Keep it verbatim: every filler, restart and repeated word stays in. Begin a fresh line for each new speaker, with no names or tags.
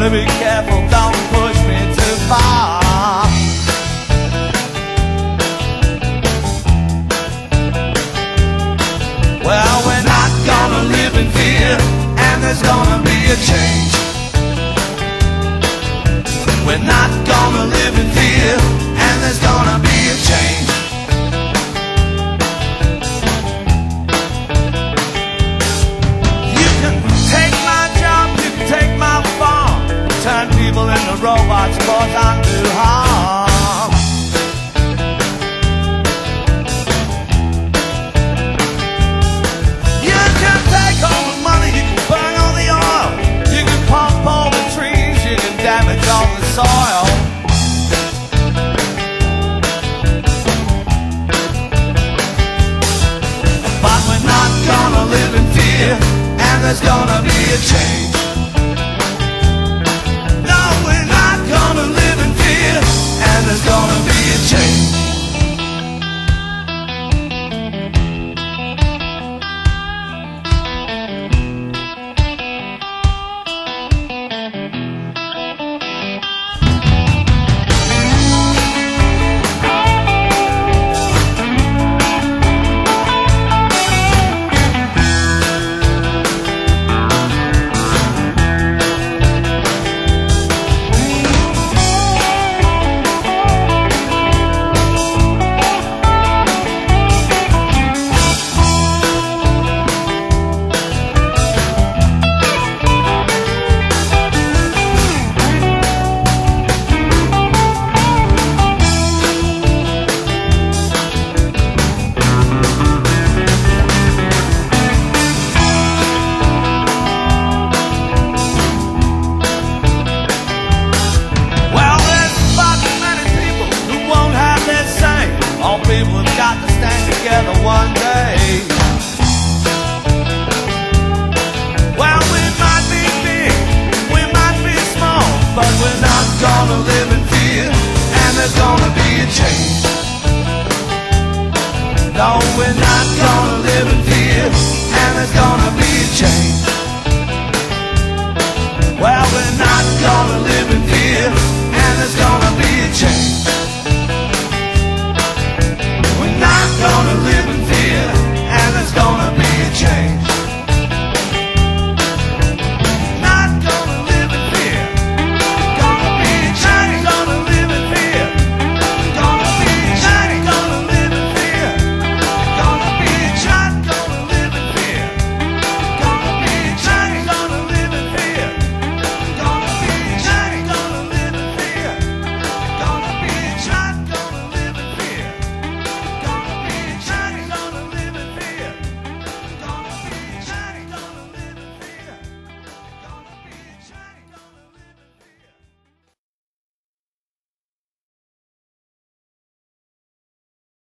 be careful, don't push me too far. Well, we're not gonna live in fear, and there's gonna be a change. We're not gonna live in fear, and there's gonna be a change. You can take my job, you can take my farm, turn people into robots, cause undo harm. You can take all the money, you can burn all the oil, you can pump all the trees, you can damage all the soil. But we're not gonna live in fear, and there's gonna be a change. No, we're not gonna live in fear, and there's gonna be a change. People have got to stand together one day. Well, we might be big, we might be small, but we're not gonna live in fear, and there's gonna be a change. No, we're not gonna live in fear, and there's gonna be a change.